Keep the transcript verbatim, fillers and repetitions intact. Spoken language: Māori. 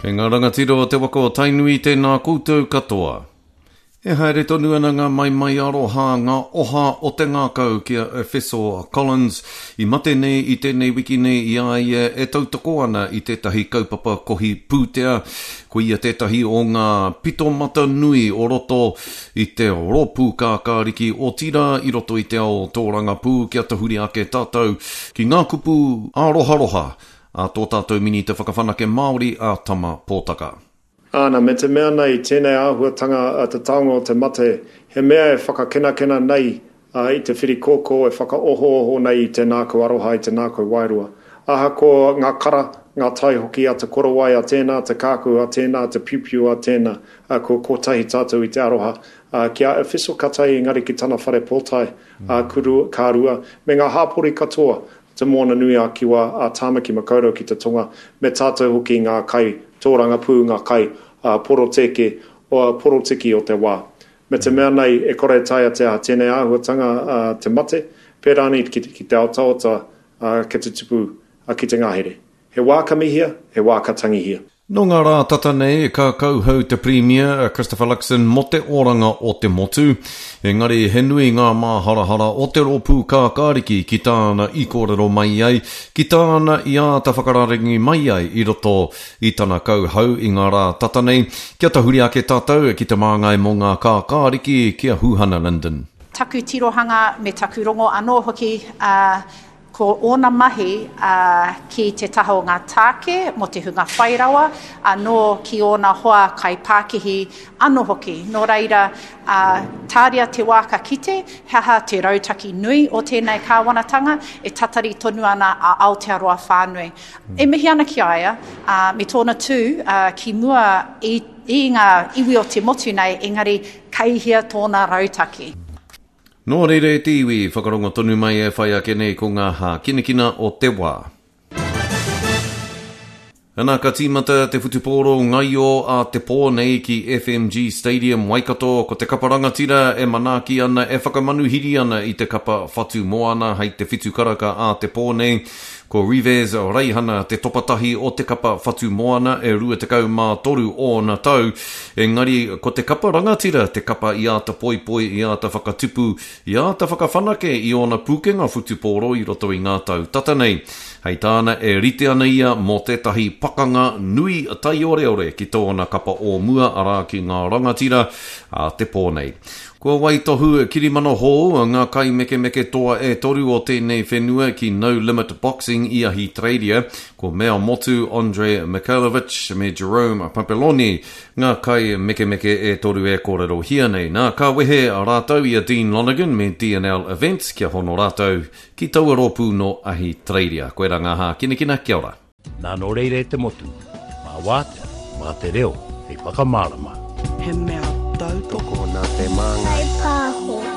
E ngā rangatira o te waka o Tainui tēnā koutou katoa. E haere tonu ana ngā mai mai aroha ngā oha o te ngākau kia Efeso Collins i mate nei i tēnei wiki nei i ai e tautako ana i tētahi kaupapa kohi pūtea ko ia tētahi o ngā pito mata nui o roto i te ropu kākāriki o tira i roto i te ao tōranga pū kia tahuri ake tātou ki ngā kupu aroha roha a tō tātou mini te whakawhanake Māori a Tama Pōtaka. Ana, me te mea nei, tēnei āhuatanga a te taonga o te mate, he mea e whakakena kena nei uh, i te whirikoko, e whakaoho oho nei i te nākau aroha, i te nākau wairua. Aha ko ngā kara, ngā tai hoki a te korowai a tēnā, te kāku a tēnā, te piupiu a tēnā, uh, ko kotahi tātou i te aroha. Uh, kia e whiso katai ngari ki tana whare pōtai, uh, kuru, kārua, me ngā hāpori katoa, te moana nui a kiwa a tāmaki makaurau ki te tonga, me tātou hoki ngā kai, tōranga pū ngā kai, uh, poroteke, o poroteki o te wā. Me te mea nei, e kore taia te a tēnei āhuatanga uh, te mate, pērani ki, ki te aotaota uh, ke te tupu uh, ki te ngahere. He wā ka mihia, he wā ka tangihia. No ngā rā tata nei e ka kauhau te Premier Christopher Luxon mo te oranga o te motu. Engari he nui ngā māharahara o te ropu kākāriki ki tāna i kōrero mai ai, ki tāna i āta whakararengi mai ai i roto i tana kauhau i ngā rā tata nei. Kia tahuri ake tātou ki te māngai mo ngā kākāriki kia Huhana Linden. Taku tirohanga me taku rongo anō hoki uh, ko ona mahi uh, ki te taha o ngā tāke mo te hunga whairawa, anō ki ona hoa kai Pākihi anō hoki. Nō reira, uh, tāria te wāka kite, haha te rautaki nui o tēnei kāwanatanga, e tatari tonu ana a Aotearoa whānui. Mm. E mihi ana ki aia, uh, me tōna tū, uh, ki mua i, i ngā iwi o te motu nei, engari kaihia tōna rautaki. Nō reire te iwi, whakarongo tonu mai e whai ake nei ko ngā hā kinakina o te wā. Ana ka tīmata te whutupōro ngai o a te pō nei ki F M G Stadium Waikato, ko te kaparangatira e manaki ana e whakamanuhiri ana i te kapa whatu moana hei te whitu karaka a te pō nei. Ko Rivez Reihana te topatahi o te kapa whatu moana e rua te kau mā toru o na tau. Engari, ko te kapa rangatira, te kapa i āta poipoi, i āta whakatupu, i āta whakawhanake i ona pūkenga whutupōro i roto i ngā tau tata nei. Hei tāna e rite ana ia mō tētahi pakanga nui tai ore ore ki tōna kapa o mua ara ki ngā rangatira a te pō nei. Kua waitohu kirimano hō, ngā kai meke meke toa e toru o tēnei whenua ki No Limit Boxing i ahi Tradia, ko Mea Motu, Andre Mikhailovich, me Jerome Pampeloni, ngā kai meke meke e toru e kōrero hia nei. Nā ka wehe a rātou i a Dean Lonergan me D N L Events, kia hono rātou ki taua rōpū no ahi Tradia. Koe rā ngā hā kinakina, kia ora. Nā no reire te motu, mā wātea, mā te reo, hei whakamārama. He mea tautoko na te manga. Hei pāho.